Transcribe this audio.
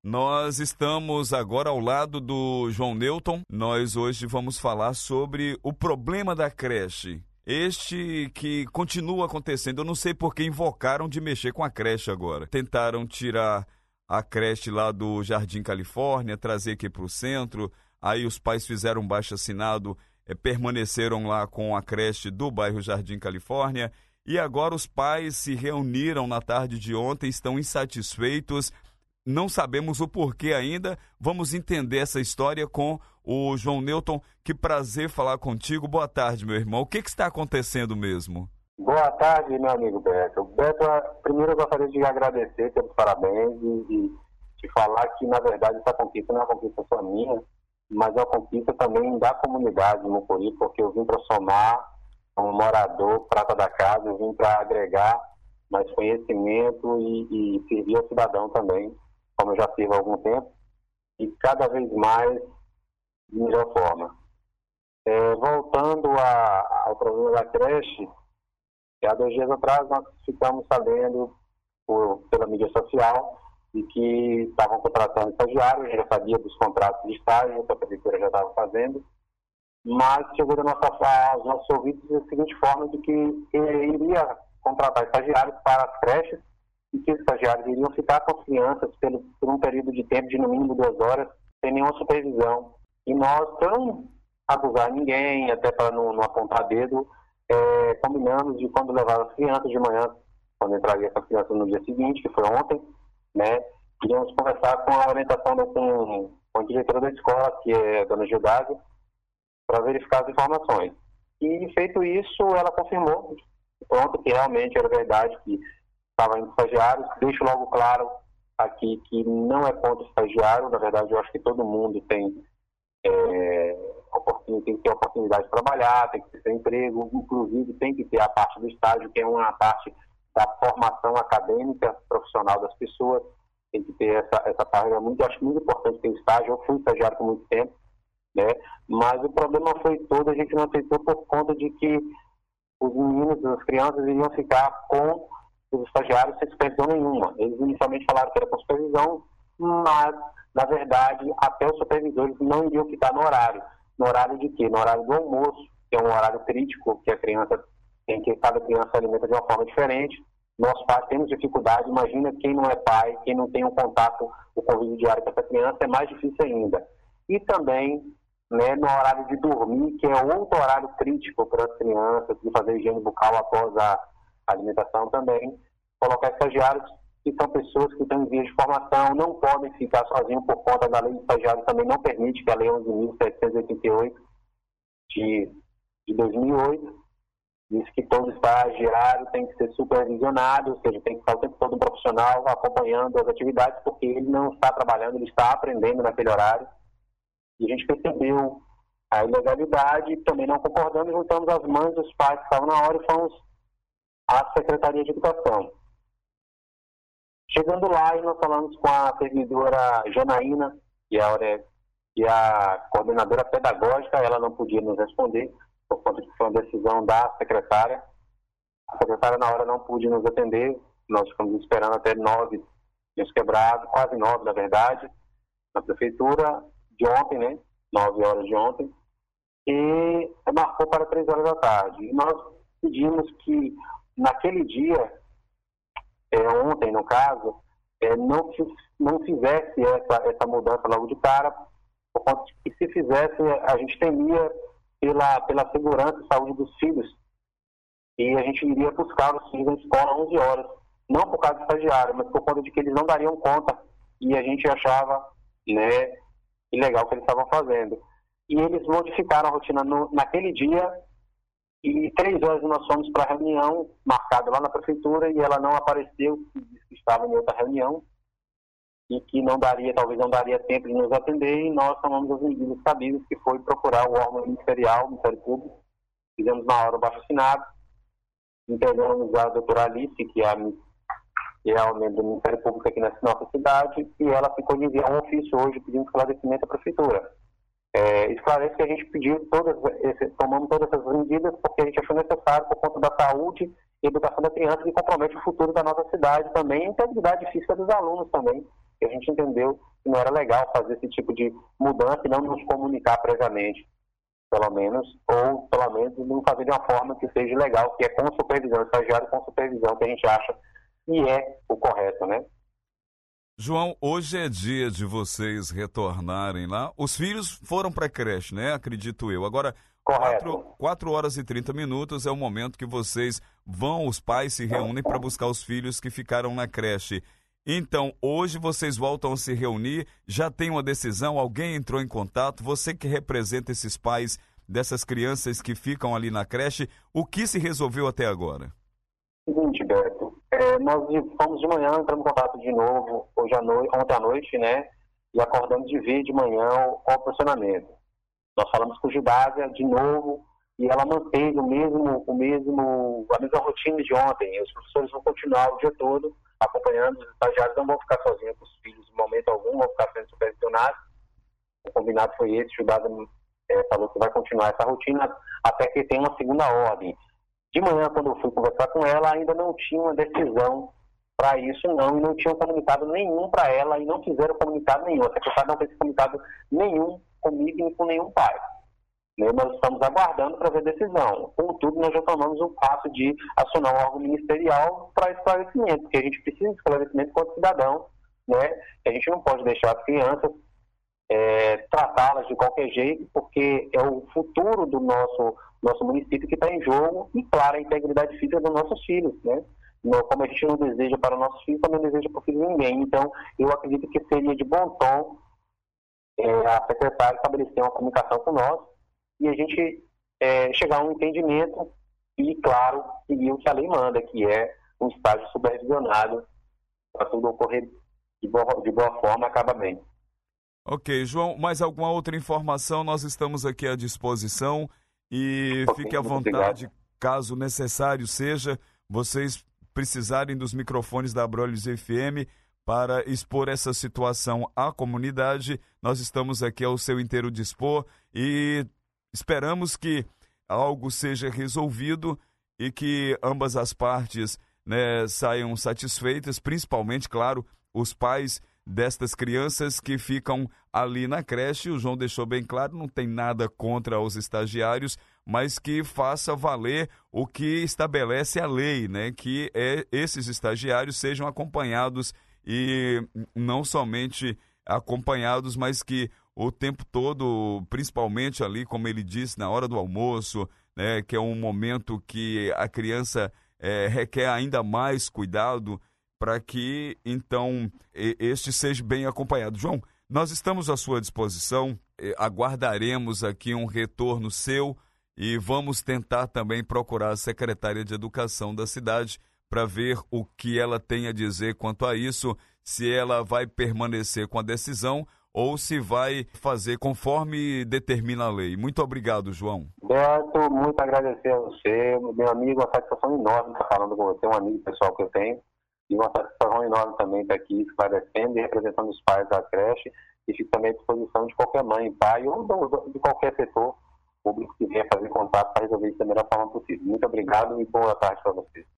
Nós estamos agora ao lado do João Newton. Nós hoje vamos falar sobre o problema da creche. Este que continua acontecendo. Eu não sei por que invocaram de mexer com a creche agora. Tentaram tirar a creche lá do Jardim Califórnia, trazer aqui para o centro. Aí os pais fizeram um baixo-assinado, permaneceram lá com a creche do bairro Jardim Califórnia. E agora os pais se reuniram na tarde de ontem, estão insatisfeitos. Não sabemos o porquê ainda. Vamos entender essa história com o João Newton. Que prazer falar contigo. Boa tarde, meu irmão. O que está acontecendo mesmo? Boa tarde, meu amigo Beto. Beto, primeiro eu gostaria de agradecer pelos parabéns e te falar que, na verdade, essa conquista não é uma conquista só minha, mas é uma conquista também da comunidade de Mucuri, porque eu vim para somar um morador prata da casa, eu vim para agregar mais conhecimento e servir ao cidadão também, como eu já tive há algum tempo, e cada vez mais de melhor forma. Voltando ao problema da creche, há 2 dias atrás nós ficamos sabendo pela mídia social de que estavam contratando estagiários. A gente já sabia dos contratos de estágio que a prefeitura já estava fazendo, mas chegou aos nossos ouvidos da seguinte forma, de que iria contratar estagiários para as creches e que os estagiários iriam ficar com as crianças por um período de tempo de no mínimo 2 horas, sem nenhuma supervisão. E nós, para não acusar ninguém, até para não apontar dedo, combinamos de quando levar as crianças de manhã, quando entraria essas crianças no dia seguinte, que foi ontem, né, iríamos conversar com a orientação com a diretora da escola, que é a dona Gildásia, para verificar as informações. E feito isso, ela confirmou, pronto, que realmente era verdade, que estava indo estagiários. Deixo logo claro aqui que não é contra o estagiário. Na verdade, eu acho que todo mundo tem que ter oportunidade de trabalhar, tem que ter emprego, inclusive tem que ter a parte do estágio, que é uma parte da formação acadêmica profissional das pessoas. Tem que ter essa parte, eu acho muito importante ter estágio. Eu fui estagiário por muito tempo, né? Mas o problema foi todo, a gente não aceitou por conta de que os meninos, as crianças iriam ficar com os estagiários sem supervisão nenhuma. Eles inicialmente falaram que era com supervisão, mas, na verdade, até os supervisores não iriam ficar no horário. No horário de quê? No horário do almoço, que é um horário crítico, que cada criança se alimenta de uma forma diferente. Nós pais temos dificuldade. Imagina quem não é pai, quem não tem um contato, o convívio diário com essa criança, é mais difícil ainda. E também, né, no horário de dormir, que é outro horário crítico para as crianças, de fazer higiene bucal após a alimentação também, colocar estagiários que são pessoas que estão em vias de formação, não podem ficar sozinhos por conta da lei de estagiários, também não permite, que é a lei 11.788 de 2008, diz que todo estagiário tem que ser supervisionado, ou seja, tem que estar o tempo todo um profissional acompanhando as atividades, porque ele não está trabalhando, ele está aprendendo naquele horário. E a gente percebeu a ilegalidade, também não concordando, juntamos as mães dos pais que estavam na hora e fomos à Secretaria de Educação. Chegando lá, nós falamos com a servidora Janaína, que é a coordenadora pedagógica. Ela não podia nos responder, por conta de que foi uma decisão da secretária. A secretária, na hora, não pôde nos atender. Nós ficamos esperando até 9, tínhamos quebrado, quase 9, na verdade, na prefeitura de ontem, né? 9 horas de ontem. E marcou para 3 horas da tarde. E nós pedimos que, naquele dia, ontem, no caso, não fizesse essa mudança logo de cara, por conta de que, se fizesse, a gente temia pela segurança e saúde dos filhos, e a gente iria buscar os filhos na escola às 11 horas, não por causa do estagiário, mas por conta de que eles não dariam conta, e a gente achava, né, ilegal o que eles estavam fazendo. E eles modificaram a rotina naquele dia, e 3 horas nós fomos para a reunião marcada lá na prefeitura, e ela não apareceu, disse que estava em outra reunião e que talvez não daria tempo de nos atender, e nós tomamos as medidas cabíveis, que foi procurar o órgão ministerial, o Ministério Público. Fizemos na hora o baixo-assinado, entregamos a doutora Alice, que é a membro do Ministério Público aqui na nossa cidade, e ela ficou de enviar um ofício hoje pedindo esclarecimento à prefeitura. Esclarece que a gente tomamos todas essas medidas porque a gente achou necessário, por conta da saúde e educação da criança, que compromete o futuro da nossa cidade também, e a integridade física dos alunos também. E a gente entendeu que não era legal fazer esse tipo de mudança e não nos comunicar previamente, pelo menos não fazer de uma forma que seja legal, que é com supervisão, estagiário com supervisão, que a gente acha que é o correto, né? João, hoje é dia de vocês retornarem lá. Os filhos foram para a creche, né? Acredito eu. Agora, Correto. 4 horas e 30 minutos é o momento que vocês os pais se reúnem para buscar os filhos que ficaram na creche. Então, hoje vocês voltam a se reunir, já tem uma decisão, alguém entrou em contato, você que representa esses pais dessas crianças que ficam ali na creche, o que se resolveu até agora? Seguinte, Beto, nós fomos de manhã, entramos em contato de novo ontem à noite, né? E acordamos de ver de manhã o posicionamento. Nós falamos com Gidásia de novo e ela manteve a mesma rotina de ontem. Os professores vão continuar o dia todo acompanhando, os estagiários não vão ficar sozinhos com os filhos em momento algum, vão ficar sendo supervisionados. O combinado foi esse, Gidásia falou que vai continuar essa rotina até que tenha uma segunda ordem. De manhã, quando eu fui conversar com ela, ainda não tinha uma decisão para isso, e não tinham comunicado nenhum para ela e não fizeram comunicado nenhum. A secretária não fez comunicado nenhum comigo nem com nenhum pai. Nós estamos aguardando para ver a decisão. Contudo, nós já tomamos um passo de acionar um órgão ministerial para esclarecimento, porque a gente precisa de esclarecimento enquanto cidadão, né? A gente não pode deixar as crianças tratá-las de qualquer jeito, porque é o futuro do nosso município que está em jogo e, claro, a integridade física dos nossos filhos, né? Como a gente não deseja para os nossos filhos, também não deseja para o filho de ninguém. Então, eu acredito que seria de bom tom a secretária estabelecer uma comunicação com nós e a gente chegar a um entendimento e, claro, seguir o que a lei manda, que é um estágio supervisionado para tudo ocorrer de boa forma e acabar bem. Ok, João, mais alguma outra informação? Nós estamos aqui à disposição e fique à vontade, obrigado. Caso necessário seja, vocês precisarem dos microfones da Abrolhos FM para expor essa situação à comunidade, nós estamos aqui ao seu inteiro dispor e esperamos que algo seja resolvido e que ambas as partes, né, saiam satisfeitas, principalmente, claro, os pais destas crianças que ficam ali na creche. O João deixou bem claro, não tem nada contra os estagiários, mas que faça valer o que estabelece a lei, né? Que esses estagiários sejam acompanhados e não somente acompanhados, mas que o tempo todo, principalmente ali, como ele disse, na hora do almoço, né? Que é um momento que a criança requer ainda mais cuidado, para que, então, este seja bem acompanhado. João, nós estamos à sua disposição, aguardaremos aqui um retorno seu e vamos tentar também procurar a secretária de Educação da cidade para ver o que ela tem a dizer quanto a isso, se ela vai permanecer com a decisão ou se vai fazer conforme determina a lei. Muito obrigado, João. Beto, muito agradecer a você, meu amigo, uma satisfação enorme estar falando com você, um amigo pessoal que eu tenho. E uma satisfação enorme também estar aqui esclarecendo e representando os pais da creche e fico também à disposição de qualquer mãe, pai ou de qualquer setor público que venha fazer contato para resolver isso da melhor forma possível. Muito obrigado e boa tarde para vocês.